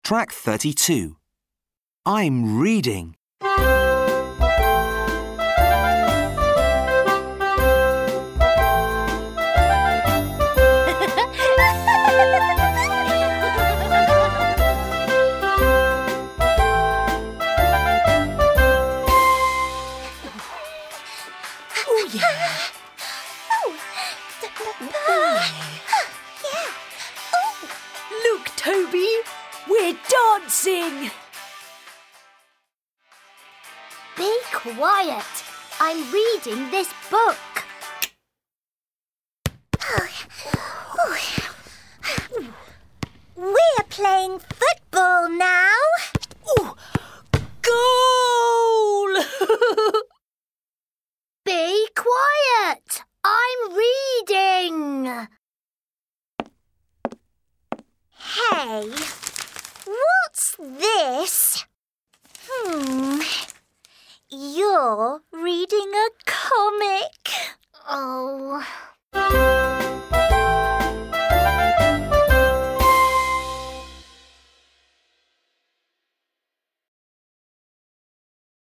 Track 32. I'm reading. Oh, yeah. Look, Toby, we're dancing. Be quiet. I'm reading this book. We're playing